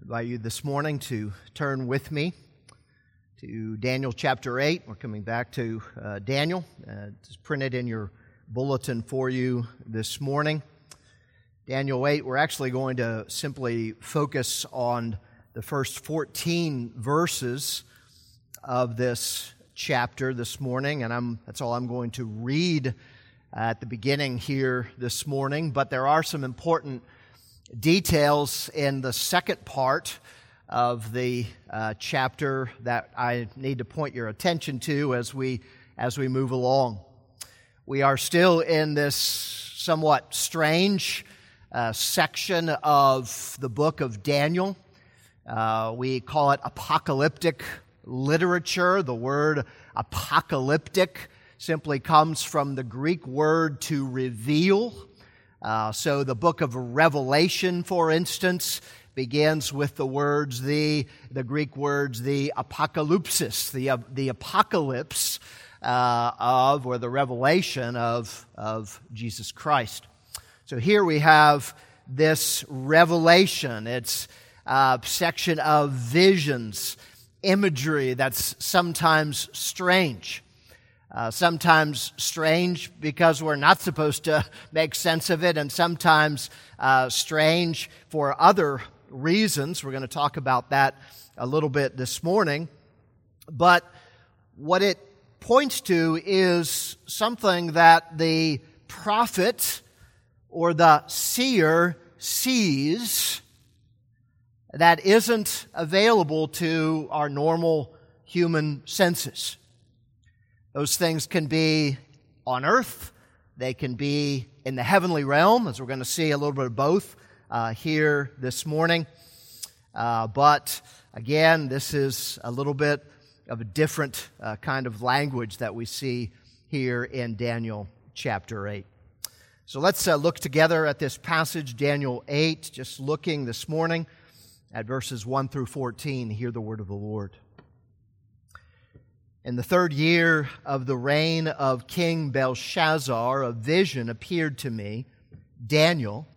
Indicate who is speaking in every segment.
Speaker 1: invite you this morning to turn with me to Daniel chapter 8. We're coming back to Daniel. It's printed in your bulletin for you this morning. Daniel 8, we're actually going to simply focus on the first 14 verses of this chapter this morning, and that's all I'm going to read at the beginning here this morning. But there are some important details in the second part of the chapter that I need to point your attention to as we move along. We are still in this somewhat strange section of the book of Daniel. We call it apocalyptic literature. The word apocalyptic simply comes from the Greek word to reveal. So the book of Revelation, for instance, begins with the words, the Greek words, the apocalypsis, the apocalypse or the revelation of Jesus Christ. So here we have this revelation. It's a section of visions, imagery that's sometimes strange. Sometimes strange because we're not supposed to make sense of it, and sometimes strange for other reasons. We're going to talk about that a little bit this morning. But what it points to is something that the prophet or the seer sees that isn't available to our normal human senses. Those things can be on earth, they can be in the heavenly realm, as we're going to see a little bit of both here this morning. But again, this is a little bit of a different kind of language that we see here in Daniel chapter 8. So let's look together at this passage, Daniel 8, just looking this morning at verses 1 through 14. Hear the word of the Lord. In the 3rd year of the reign of King Belshazzar, a vision appeared to me, Daniel,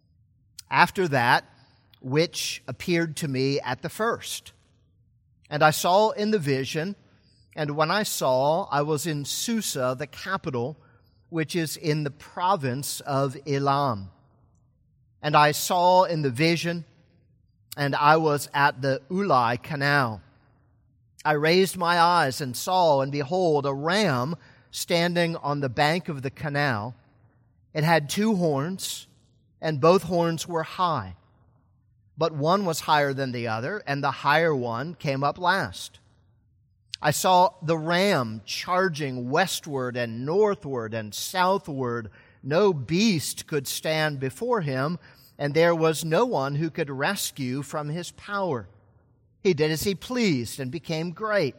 Speaker 1: after that which appeared to me at the first. And I saw in the vision, and when I saw, I was in Susa, the capital, which is in the province of Elam. And I saw in the vision, and I was at the Ulai Canal. I raised my eyes and saw, and behold, a ram standing on the bank of the canal. It had 2 horns, and both horns were high. But one was higher than the other, and the higher one came up last. I saw the ram charging westward and northward and southward. No beast could stand before him, and there was no one who could rescue from his power. He did as he pleased and became great.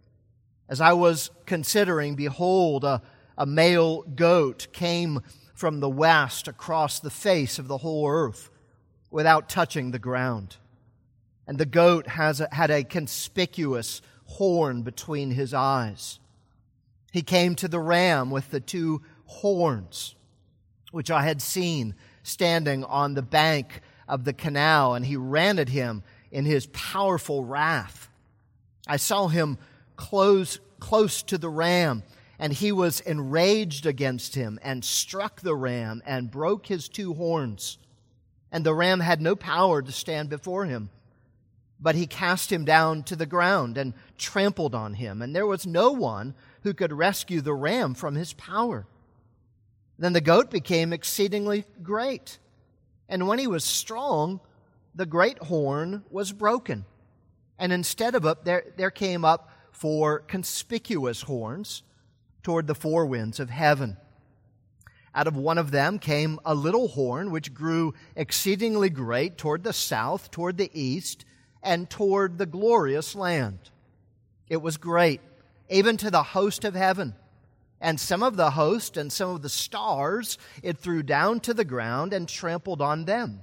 Speaker 1: As I was considering, behold, a male goat came from the west across the face of the whole earth without touching the ground. And the goat had a conspicuous horn between his eyes. He came to the ram with the 2 horns, which I had seen standing on the bank of the canal, and he ran at him in his powerful wrath. I saw him close to the ram, and he was enraged against him and struck the ram and broke his 2 horns. And the ram had no power to stand before him, but he cast him down to the ground and trampled on him, and there was no one who could rescue the ram from his power. Then the goat became exceedingly great, and when he was strong, the great horn was broken, and instead of it, there came up 4 conspicuous horns toward the 4 winds of heaven. Out of one of them came a little horn, which grew exceedingly great toward the south, toward the east, and toward the glorious land. It was great, even to the host of heaven. And some of the host and some of the stars it threw down to the ground and trampled on them.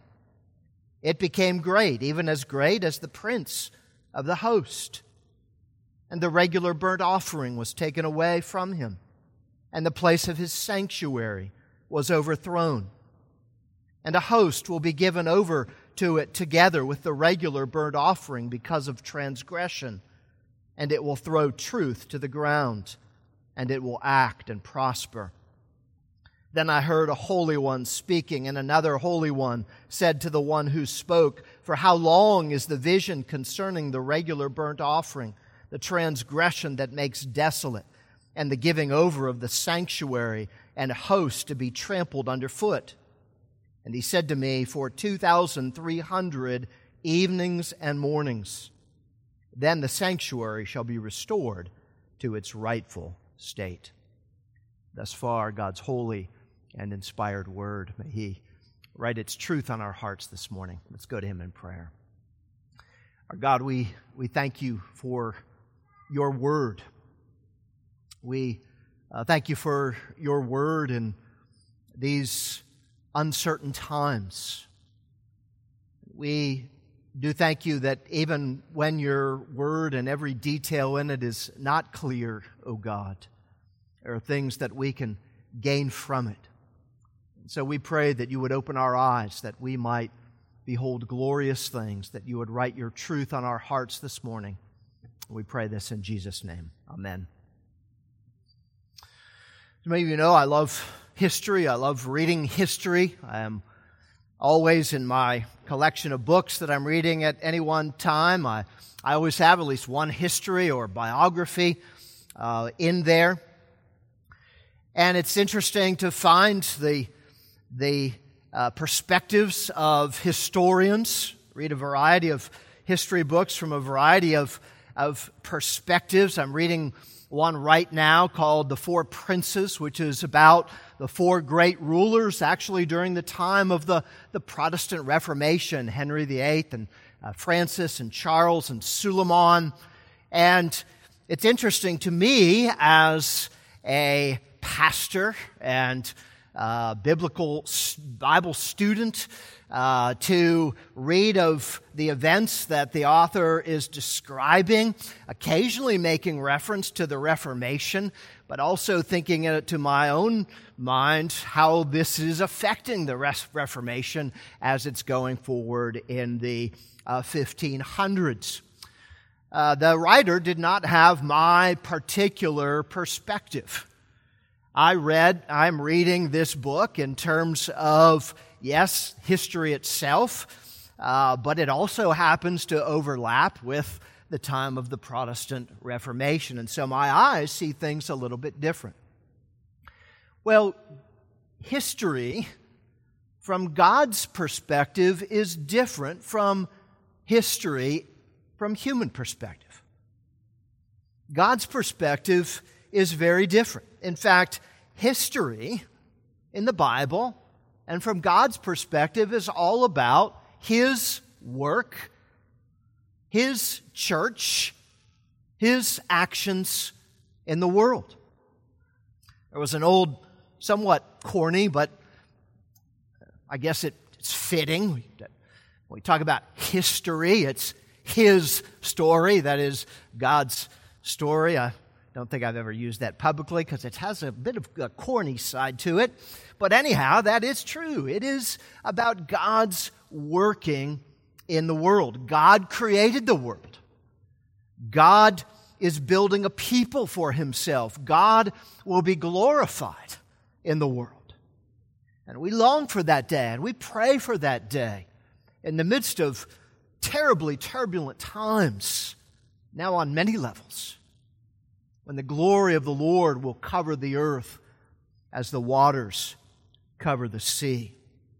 Speaker 1: It became great, even as great as the prince of the host. And the regular burnt offering was taken away from him, and the place of his sanctuary was overthrown. And a host will be given over to it together with the regular burnt offering because of transgression, and it will throw truth to the ground, and it will act and prosper. Then I heard a holy one speaking, and another holy one said to the one who spoke, "For how long is the vision concerning the regular burnt offering, the transgression that makes desolate, and the giving over of the sanctuary and host to be trampled underfoot?" And he said to me, "For 2,300 evenings and mornings, then the sanctuary shall be restored to its rightful state." Thus far, God's holy and inspired word. May He write its truth on our hearts this morning. Let's go to Him in prayer. Our God, we thank You for Your word. We thank You for Your word in these uncertain times. We do thank You that even when Your word and every detail in it is not clear, O God, there are things that we can gain from it. So we pray that You would open our eyes, that we might behold glorious things, that You would write Your truth on our hearts this morning. We pray this in Jesus' name. Amen. As many of you know, I love history. I love reading history. I am always in my collection of books that I'm reading at any one time. I always have at least one history or biography in there. And it's interesting to find the perspectives of historians. Read a variety of history books from a variety of perspectives. I'm reading one right now called The Four Princes, which is about the four great rulers actually during the time of the Protestant Reformation, Henry VIII and Francis and Charles and Suleiman. And it's interesting to me as a pastor and Bible student to read of the events that the author is describing, occasionally making reference to the Reformation, but also thinking it to my own mind how this is affecting the Reformation as it's going forward in the 1500s. The writer did not have my particular perspective. I'm reading this book in terms of, yes, history itself, but it also happens to overlap with the time of the Protestant Reformation. And so my eyes see things a little bit different. Well, history from God's perspective is different from history from human perspective. God's perspective is very different. In fact, history in the Bible and from God's perspective is all about His work, His church, His actions in the world. There was an old, somewhat corny, but I guess it's fitting. When we talk about history, it's His story, that is God's story. I don't think I've ever used that publicly because it has a bit of a corny side to it. But anyhow, that is true. It is about God's working in the world. God created the world. God is building a people for Himself. God will be glorified in the world. And we long for that day, and we pray for that day in the midst of terribly turbulent times, now on many levels, when the glory of the Lord will cover the earth as the waters cover the sea.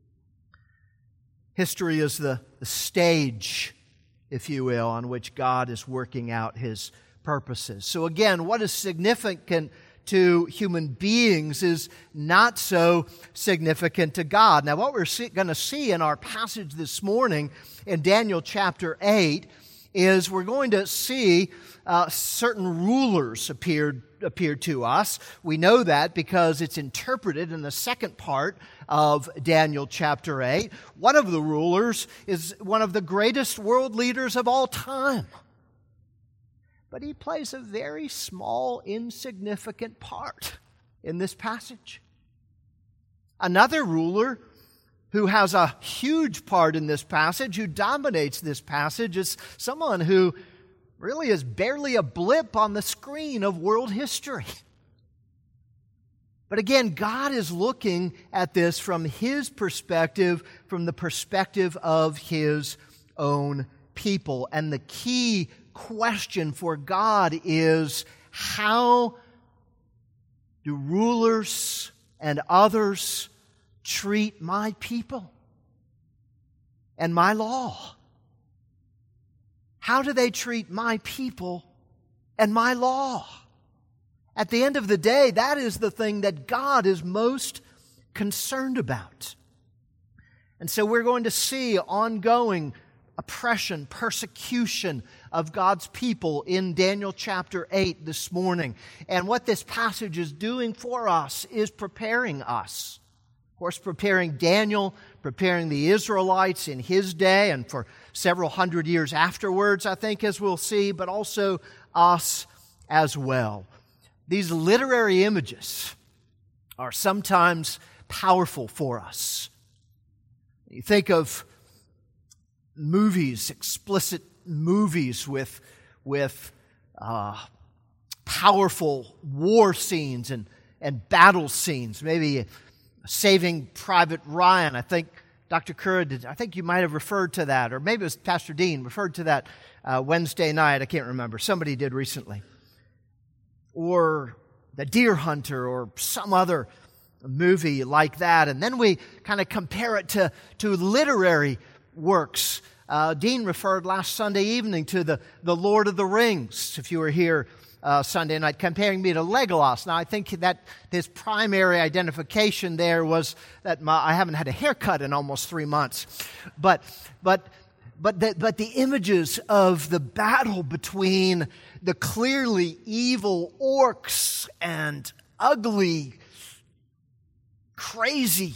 Speaker 1: History is the stage, if you will, on which God is working out His purposes. So again, what is significant to human beings is not so significant to God. Now, what we're going to see in our passage this morning in Daniel chapter 8 is we're going to see certain rulers appear to us. We know that because it's interpreted in the second part of Daniel chapter 8. One of the rulers is one of the greatest world leaders of all time. But he plays a very small, insignificant part in this passage. Another ruler who has a huge part in this passage, who dominates this passage, is someone who really is barely a blip on the screen of world history. But again, God is looking at this from His perspective, from the perspective of His own people. And the key question for God is, how do rulers and others treat my people and my law? How do they treat my people and my law? At the end of the day, that is the thing that God is most concerned about. And so we're going to see ongoing oppression, persecution of God's people in Daniel chapter 8 this morning. And what this passage is doing for us is preparing us. Of course, preparing Daniel, preparing the Israelites in his day and for several hundred years afterwards, I think, as we'll see, but also us as well. These literary images are sometimes powerful for us. You think of movies, explicit movies with powerful war scenes and battle scenes. Maybe Saving Private Ryan. I think Dr. Curra did. I think you might have referred to that, or maybe it was Pastor Dean referred to that Wednesday night. I can't remember. Somebody did recently. Or The Deer Hunter, or some other movie like that. And then we kind of compare it to literary works. Dean referred last Sunday evening to the Lord of the Rings, if you were here Sunday night, comparing me to Legolas. Now, I think that his primary identification there was that I haven't had a haircut in almost 3 months. But the images of the battle between the clearly evil orcs and ugly, crazy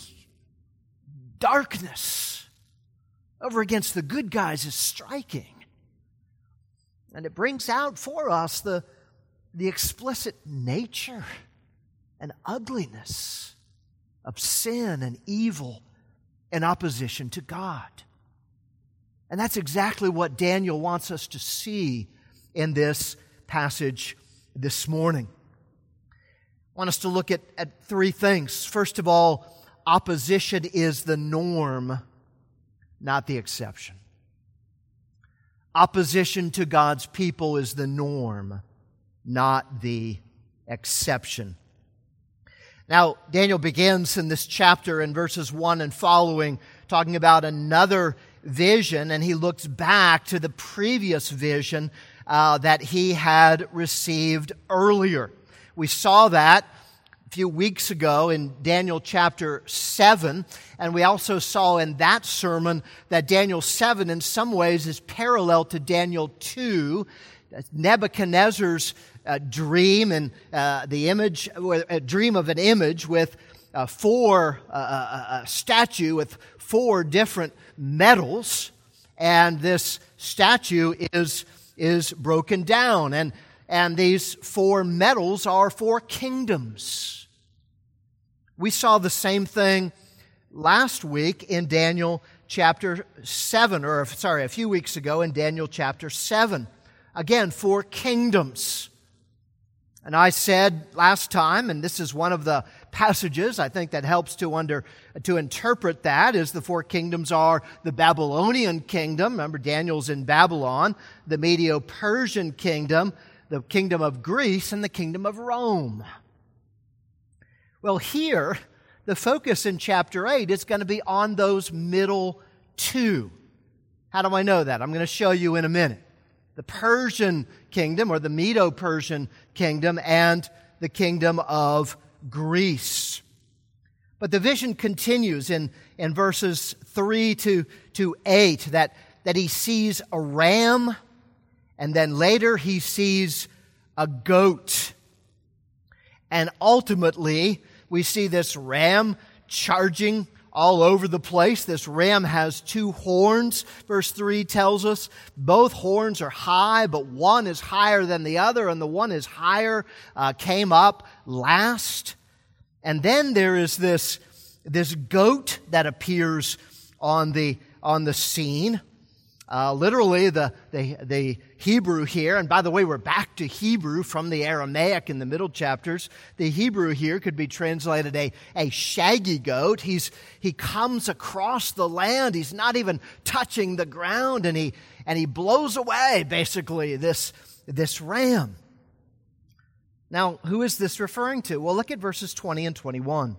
Speaker 1: darkness over against the good guys is striking. And it brings out for us the explicit nature and ugliness of sin and evil in opposition to God. And that's exactly what Daniel wants us to see in this passage this morning. I want us to look at three things. First of all, opposition is the norm, not the exception. Opposition to God's people is the norm, not the exception. Now, Daniel begins in this chapter in verses 1 and following, talking about another vision, and he looks back to the previous vision that he had received earlier. We saw that a few weeks ago in Daniel chapter 7, and we also saw in that sermon that Daniel 7 in some ways is parallel to Daniel 2. Nebuchadnezzar's dream and the image, a dream of an image with a statue with 4 different metals, and this statue is broken down, and these 4 metals are 4 kingdoms. We saw the same thing last week in Daniel chapter 7, a few weeks ago in Daniel chapter 7. Again, 4 kingdoms. And I said last time, and this is one of the passages I think that helps to interpret that, is the 4 kingdoms are the Babylonian kingdom. Remember, Daniel's in Babylon, the Medo-Persian kingdom, the kingdom of Greece, and the kingdom of Rome. Well, here, the focus in chapter 8 is going to be on those middle 2. How do I know that? I'm going to show you in a minute. The Persian kingdom, or the Medo-Persian kingdom, and the kingdom of Greece. But the vision continues in verses 3 to 8 that he sees a ram, and then later he sees a goat. And ultimately, we see this ram charging all over the place. This ram has 2 horns, verse 3 tells us. Both horns are high, but one is higher than the other, and the one is higher came up last. And then there is this goat that appears on the scene. Literally, the Hebrew here, and by the way, we're back to Hebrew from the Aramaic in the middle chapters. The Hebrew here could be translated a shaggy goat. He comes across the land. He's not even touching the ground, and he blows away basically this ram. Now, who is this referring to? Well, look at verses 20 and 21.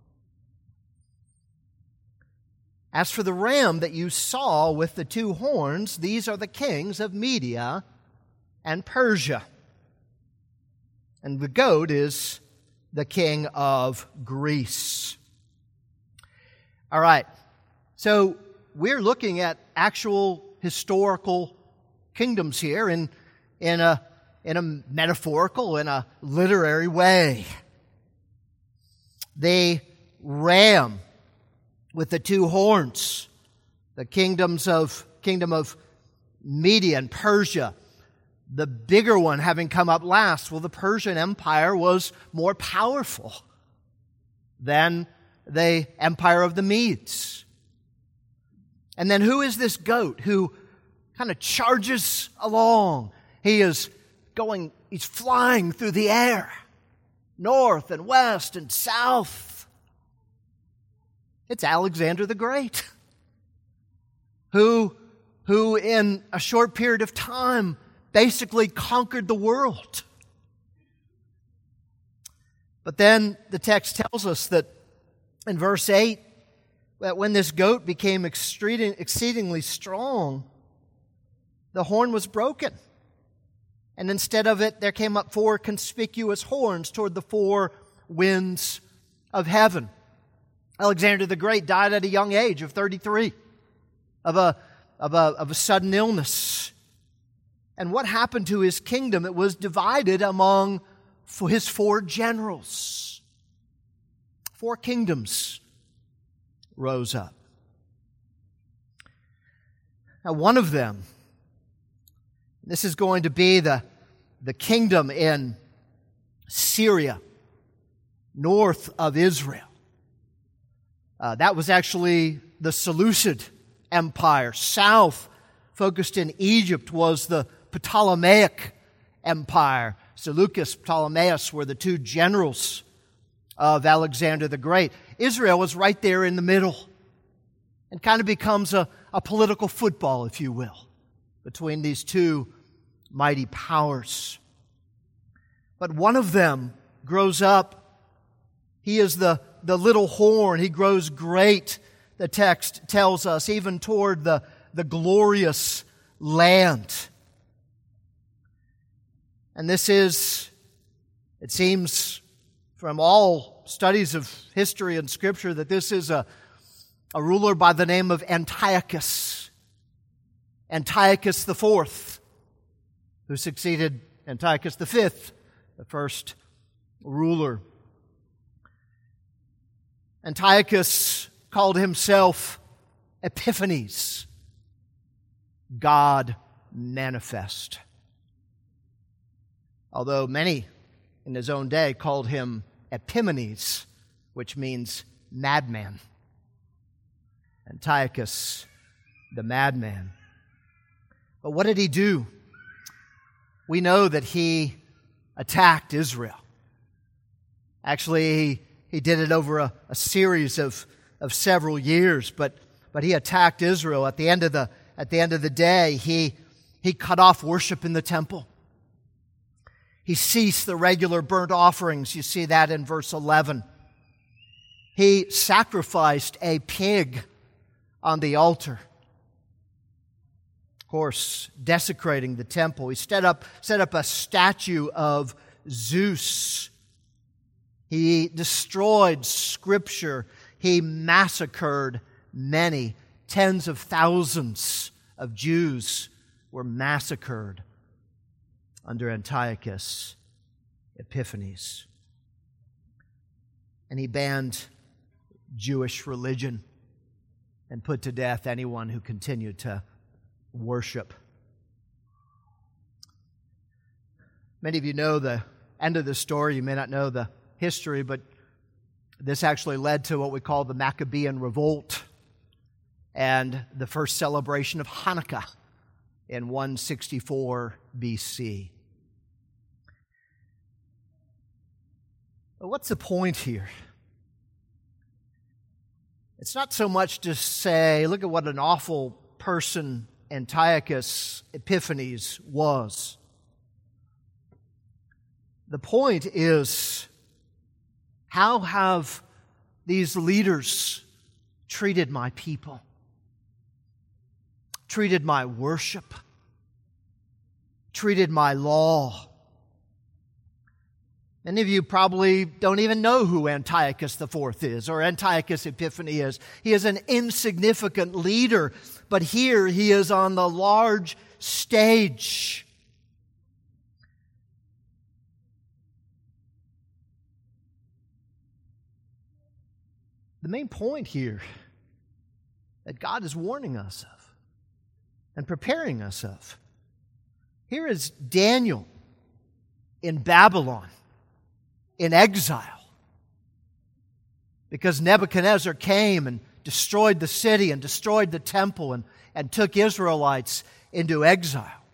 Speaker 1: As for the ram that you saw with the two horns, these are the kings of Media and Persia. And the goat is the king of Greece. All right, so we're looking at actual historical kingdoms here in a metaphorical, in a literary way. The ram with the two horns, the kingdom of Media and Persia, the bigger one having come up last. Well, the Persian Empire was more powerful than the empire of the Medes. And then who is this goat who kind of charges along? He's flying through the air, north and west and south. It's Alexander the Great, who in a short period of time basically conquered the world. But then the text tells us that in verse 8, that when this goat became exceedingly strong, the horn was broken. And instead of it, there came up 4 conspicuous horns toward the 4 winds of heaven. Alexander the Great died at a young age of 33 of a sudden illness. And what happened to his kingdom? It was divided among his 4 generals. 4 kingdoms rose up. Now, one of them, this is going to be the kingdom in Syria, north of Israel. That was actually the Seleucid Empire. South, focused in Egypt, was the Ptolemaic Empire. Seleucus, Ptolemaeus were the 2 generals of Alexander the Great. Israel was right there in the middle and kind of becomes a political football, if you will, between these 2 mighty powers. But one of them grows up. He is the little horn. He grows great, the text tells us, even toward the glorious land. And this is, it seems from all studies of history and Scripture, that this is a ruler by the name of Antiochus. Antiochus IV, who succeeded Antiochus V, the first ruler. Antiochus called himself Epiphanes, God manifest. Although many in his own day called him Epimanes, which means madman. Antiochus, the madman. But what did he do? We know that he attacked Israel. Actually, he did it over a series of several years, but he attacked Israel. At the end of the day, he cut off worship in the temple. He ceased the regular burnt offerings. You see that in verse 11. He sacrificed a pig on the altar. Of course, desecrating the temple. He set up a statue of Zeus. He destroyed Scripture. He massacred many. Tens of thousands of Jews were massacred under Antiochus Epiphanes. And he banned Jewish religion and put to death anyone who continued to worship. Many of you know the end of the story. You may not know the history, but This actually led to what we call the Maccabean Revolt and the first celebration of Hanukkah in 164 BC. But what's the point here? It's not so much to say, look at what an awful person Antiochus Epiphanes was. The point is, how have these leaders treated my people? Treated my worship? Treated my law? Many of you probably don't even know who Antiochus IV is or Antiochus Epiphanes is. He is an insignificant leader, but here he is on the large stage. The main point here that God is warning us of and preparing us of. Here is Daniel in Babylon, in exile, because Nebuchadnezzar came and destroyed the city and destroyed the temple and took Israelites into exile.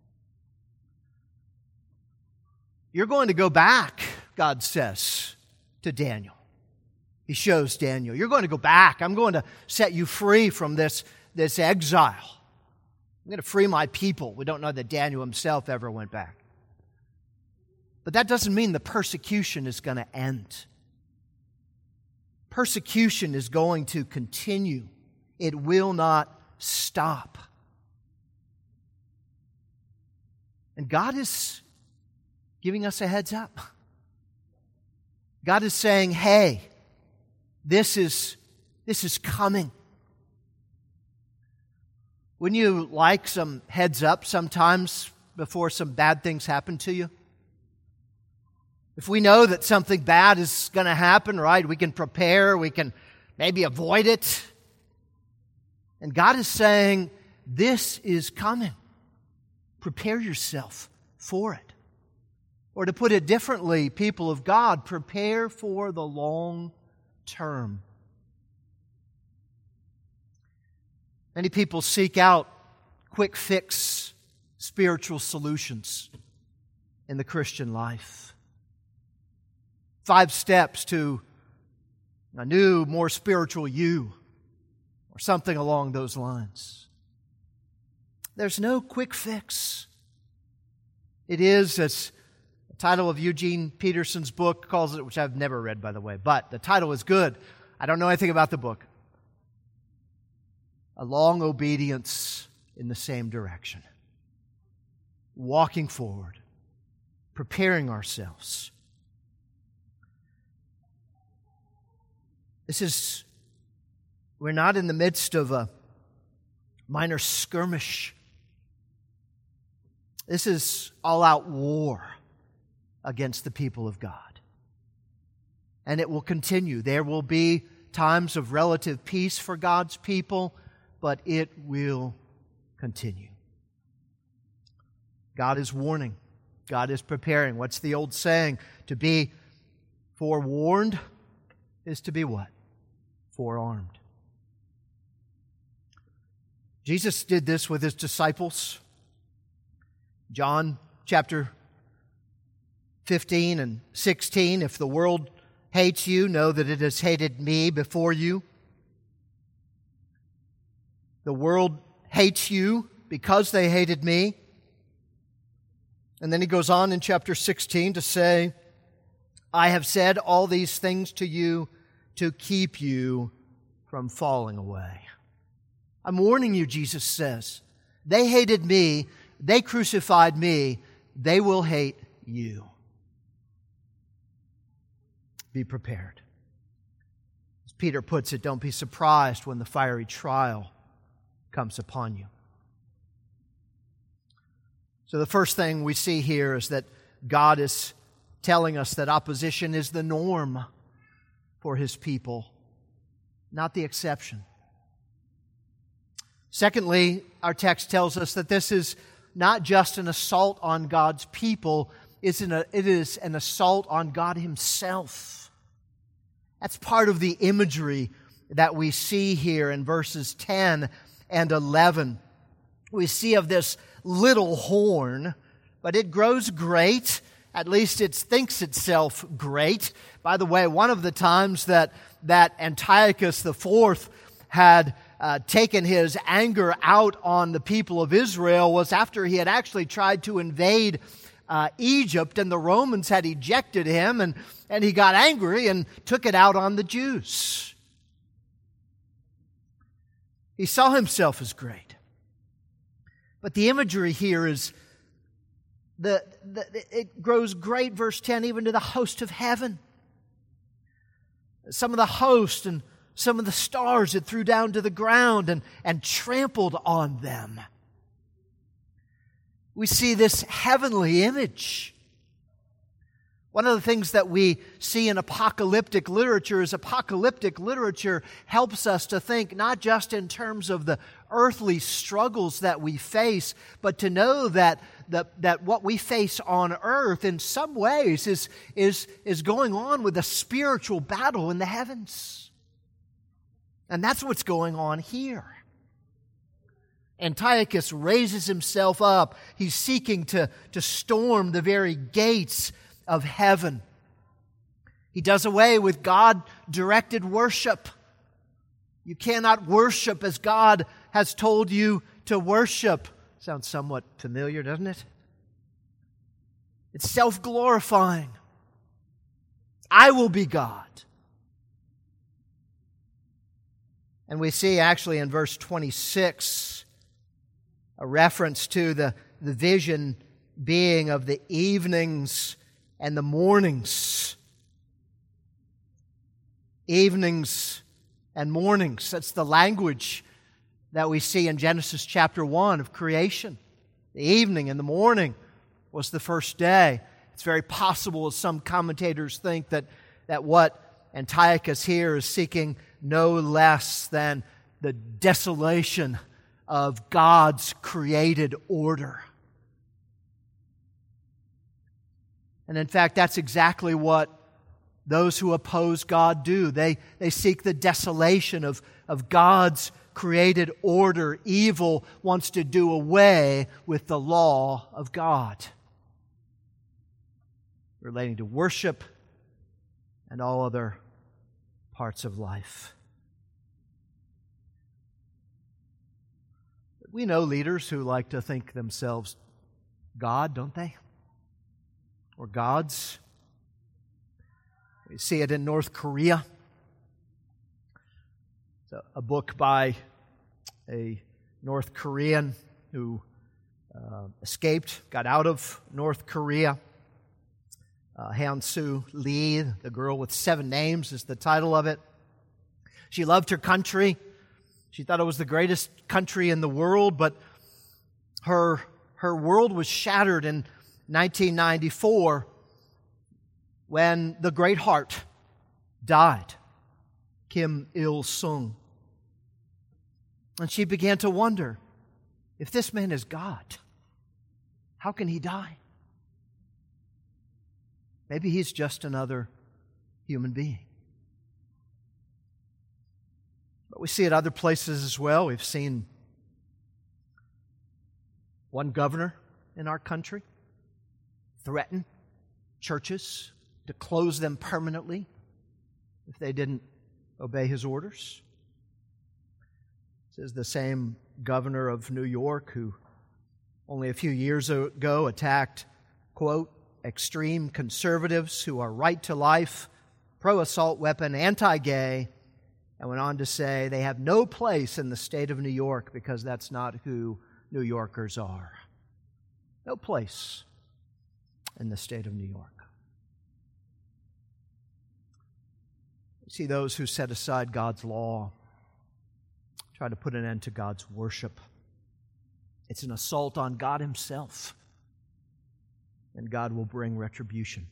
Speaker 1: You're going to go back, God says to Daniel. He shows Daniel, you're going to go back. I'm going to set you free from this exile. I'm going to free my people. We don't know that Daniel himself ever went back. But that doesn't mean the persecution is going to end. Persecution is going to continue. It will not stop. And God is giving us a heads up. God is saying, hey, this is coming. Wouldn't you like some heads up sometimes before some bad things happen to you? If we know that something bad is going to happen, right, we can prepare, we can maybe avoid it. And God is saying, this is coming. Prepare yourself for it. Or to put it differently, people of God, prepare for the long term. Many people seek out quick fix spiritual solutions in the Christian life. 5 steps to a new, more spiritual you, or something along those lines. There's no quick fix. It is, as the title of Eugene Peterson's book calls it, which I've never read, by the way, but the title is good. I don't know anything about the book. A long obedience in the same direction. Walking forward. Preparing ourselves. We're not in the midst of a minor skirmish. This is all-out war against the people of God. And it will continue. There will be times of relative peace for God's people, but it will continue. God is warning. God is preparing. What's the old saying? To be forewarned is to be what? Forearmed. Jesus did this with His disciples. John chapter 15 and 16, if the world hates you, know that it has hated me before you. The world hates you because they hated me. And then He goes on in chapter 16 to say, I have said all these things to you to keep you from falling away. I'm warning you, Jesus says. They hated me. They crucified me. They will hate you. Be prepared. As Peter puts it, don't be surprised when the fiery trial comes upon you. So the first thing we see here is that God is telling us that opposition is the norm for His people, not the exception. Secondly, our text tells us that this is not just an assault on God's people, it is an assault on God Himself. That's part of the imagery that we see here in verses 10 and 11. We see of this little horn, but it grows great. At least it thinks itself great. By the way, one of the times that Antiochus IV had taken his anger out on the people of Israel was after he had actually tried to invade Egypt, and the Romans had ejected him, and he got angry and took it out on the Jews. He saw himself as great. But the imagery here is it grows great, verse 10, even to the host of heaven. Some of the host and some of the stars it threw down to the ground and trampled on them. We see this heavenly image. One of the things that we see in apocalyptic literature is apocalyptic literature helps us to think not just in terms of the earthly struggles that we face, but to know that what we face on earth in some ways is going on with a spiritual battle in the heavens. And that's what's going on here. Antiochus raises himself up. He's seeking to storm the very gates of heaven. He does away with God-directed worship. You cannot worship as God has told you to worship. Sounds somewhat familiar, doesn't it? It's self-glorifying. I will be God. And we see actually in verse 26 a reference to the vision being of the evenings and the mornings. Evenings and mornings. That's the language that we see in Genesis chapter 1 of creation. The evening and the morning was the first day. It's very possible, as some commentators think, that what Antiochus here is seeking no less than the desolation of God's created order. And in fact, that's exactly what those who oppose God do. They seek the desolation of God's created order. Evil wants to do away with the law of God relating to worship and all other parts of life. We know leaders who like to think themselves God, don't they? Or gods. We see it in North Korea. It's a book by a North Korean who escaped, got out of North Korea. Han-Soo Lee, The Girl with Seven Names is the title of it. She loved her country. She thought it was the greatest country in the world, but her world was shattered in 1994 when the Great Heart died, Kim Il-sung. And she began to wonder, if this man is God, how can he die? Maybe he's just another human being. But we see it other places as well. We've seen one governor in our country threaten churches to close them permanently if they didn't obey his orders. This is the same governor of New York who only a few years ago attacked, quote, extreme conservatives who are right to life, pro-assault weapon, anti-gay, and went on to say they have no place in the state of New York because that's not who New Yorkers are. No place in the state of New York. You see those who set aside God's law, try to put an end to God's worship. It's an assault on God Himself, and God will bring retribution.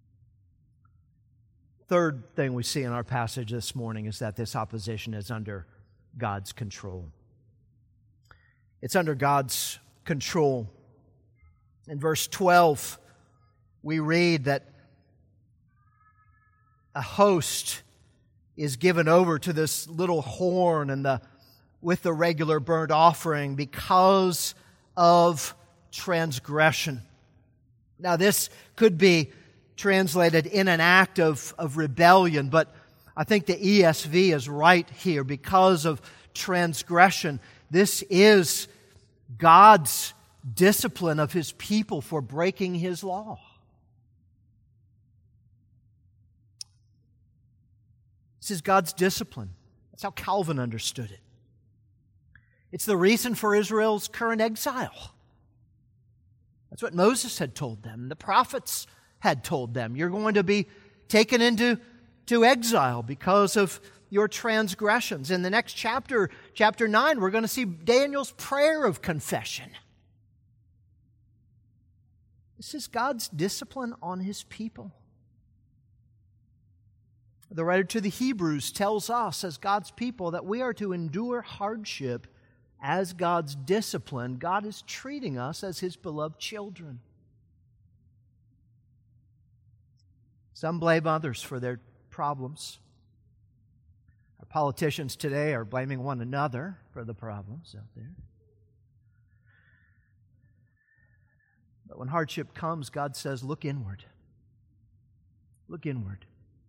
Speaker 1: Third thing we see in our passage this morning is that this opposition is under God's control. It's under God's control. In verse 12, we read that a host is given over to this little horn and with the regular burnt offering because of transgression. Now, this could be translated in an act of rebellion, but I think the ESV is right here. Because of transgression, this is God's discipline of His people for breaking His law. This is God's discipline. That's how Calvin understood it. It's the reason for Israel's current exile. That's what Moses had told them. The prophets had told them. You're going to be taken into exile because of your transgressions. In the next chapter, chapter 9, we're going to see Daniel's prayer of confession. This is God's discipline on His people. The writer to the Hebrews tells us as God's people that we are to endure hardship as God's discipline. God is treating us as His beloved children. Some blame others for their problems. Our politicians today are blaming one another for the problems out there. But when hardship comes, God says, look inward. Look inward.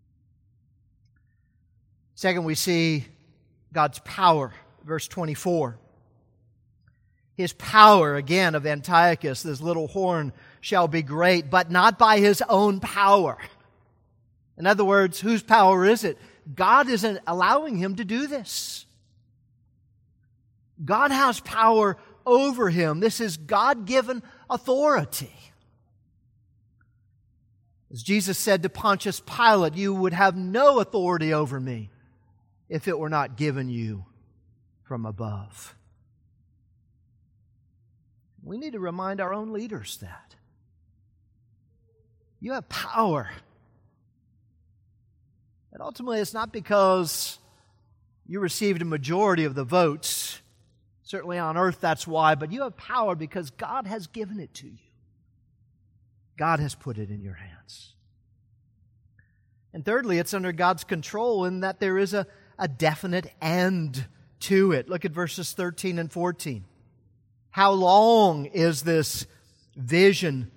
Speaker 1: Second, we see God's power. Verse 24. His power, again, of Antiochus, this little horn, shall be great, but not by his own power. In other words, whose power is it? God isn't allowing him to do this. God has power over him. This is God-given authority. As Jesus said to Pontius Pilate, you would have no authority over me if it were not given you from above. We need to remind our own leaders that. You have power. And ultimately, it's not because you received a majority of the votes. Certainly on earth, that's why. But you have power because God has given it to you. God has put it in your hands. And thirdly, it's under God's control in that there is a definite end to it. Look at verses 13 and 14. How long is this vision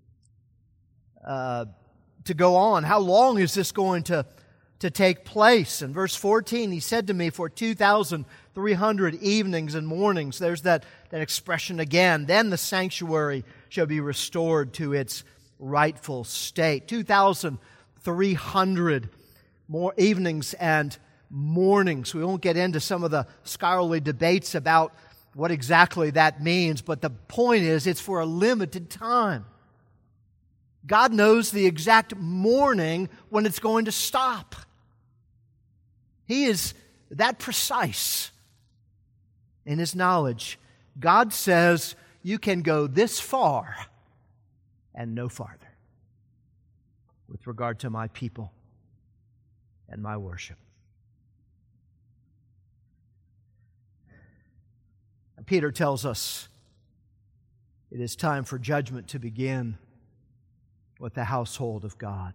Speaker 1: to go on? How long is this going to take place? In verse 14, he said to me, for 2,300 evenings and mornings. There's that expression again. Then the sanctuary shall be restored to its rightful state. 2,300 more evenings and mornings. We won't get into some of the scholarly debates about what exactly that means, but the point is it's for a limited time. God knows the exact morning when it's going to stop. He is that precise in His knowledge. God says you can go this far and no farther with regard to my people and my worship. Peter tells us it is time for judgment to begin with the household of God.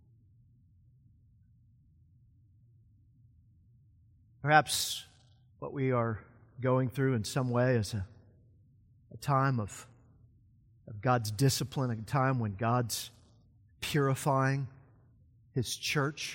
Speaker 1: Perhaps what we are going through in some way is a time of God's discipline, a time when God's purifying His church.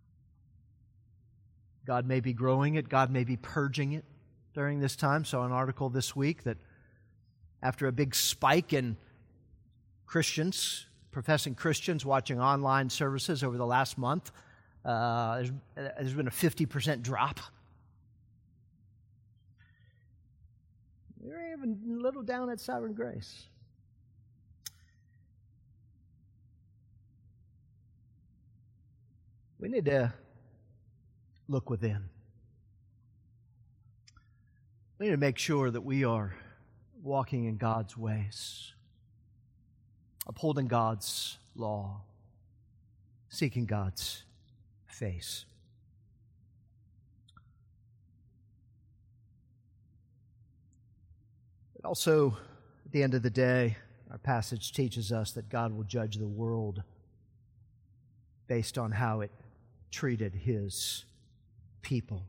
Speaker 1: God may be growing it, God may be purging it during this time. Saw an article this week that after a big spike in Christians, professing Christians watching online services over the last month, there's been a 50% drop. We're even a little down at Sovereign Grace. We need to look within. We need to make sure that we are walking in God's ways, upholding God's law, seeking God's face. But also, at the end of the day, our passage teaches us that God will judge the world based on how it treated His people.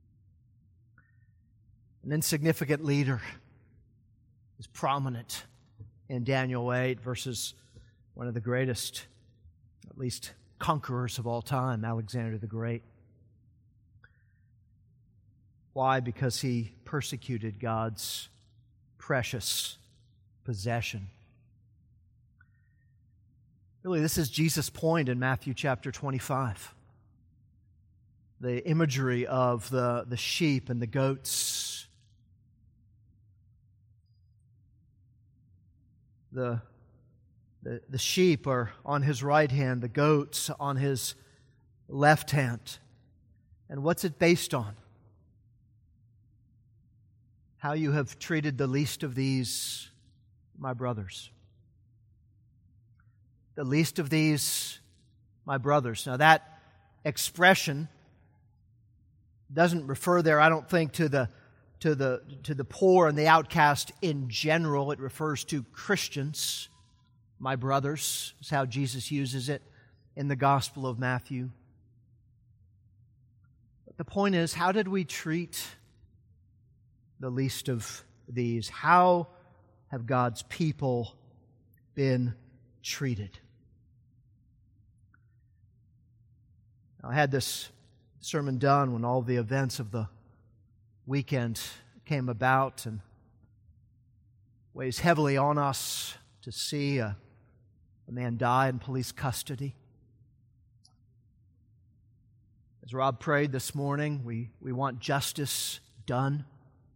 Speaker 1: An insignificant leader is prominent in Daniel 8 versus one of the greatest, at least conquerors of all time, Alexander the Great. Why? Because he persecuted God's precious possession. Really, this is Jesus' point in Matthew chapter 25. The imagery of the sheep and the goats. The sheep are on his right hand, the goats on his left hand. And what's it based on? How you have treated the least of these, my brothers. The least of these, my brothers. Now that expression doesn't refer there, I don't think, to the poor and the outcast in general. It refers to Christians, my brothers, is how Jesus uses it in the Gospel of Matthew. But the point is, how did we treat the least of these? How have God's people been treated? I had this sermon done when all the events of the weekend came about, and weighs heavily on us to see a man die in police custody. As Rob prayed this morning, we want justice done.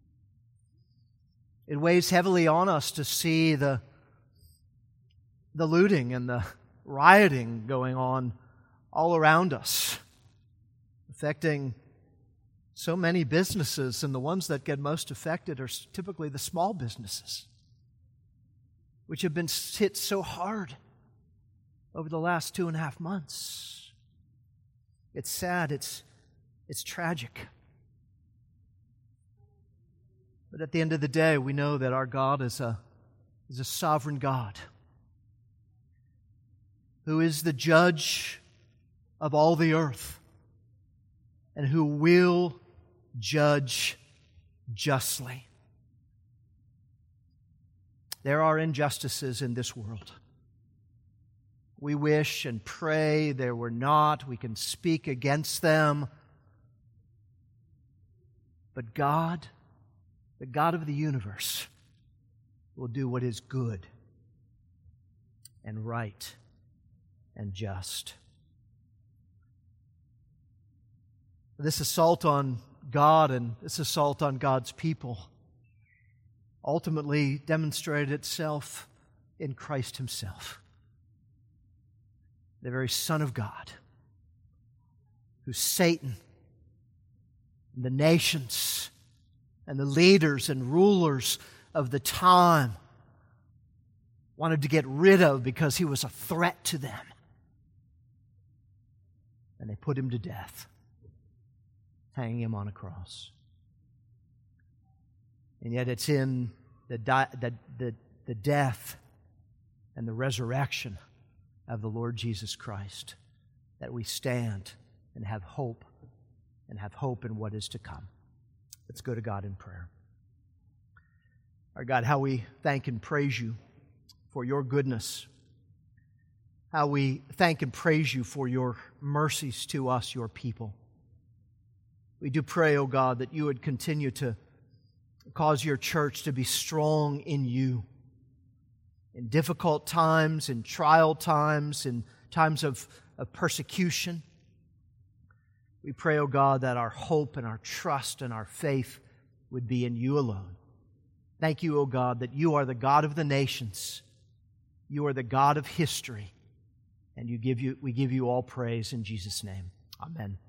Speaker 1: It weighs heavily on us to see the looting and the rioting going on all around us, affecting so many businesses, and the ones that get most affected are typically the small businesses, which have been hit so hard over the last 2.5 months. It's sad, it's tragic. But at the end of the day, we know that our God is a sovereign God who is the judge of all the earth and who will judge justly. There are injustices in this world. We wish and pray there were not. We can speak against them. But God, the God of the universe, will do what is good and right and just. This assault on God and this assault on God's people ultimately demonstrated itself in Christ Himself, the very Son of God, who Satan and the nations and the leaders and rulers of the time wanted to get rid of because he was a threat to them. And they put him to death, hanging him on a cross. And yet it's in the death and the resurrection of the Lord Jesus Christ that we stand and have hope in what is to come. Let's go to God in prayer. Our God, how we thank and praise You for Your goodness. How we thank and praise You for Your mercies to us, Your people. We do pray, O God, that You would continue to cause Your church to be strong in You. In difficult times, in trial times, in times of persecution. We pray, O God, that our hope and our trust and our faith would be in You alone. Thank You, O God, that You are the God of the nations. You are the God of history. And we give You all praise in Jesus' name. Amen.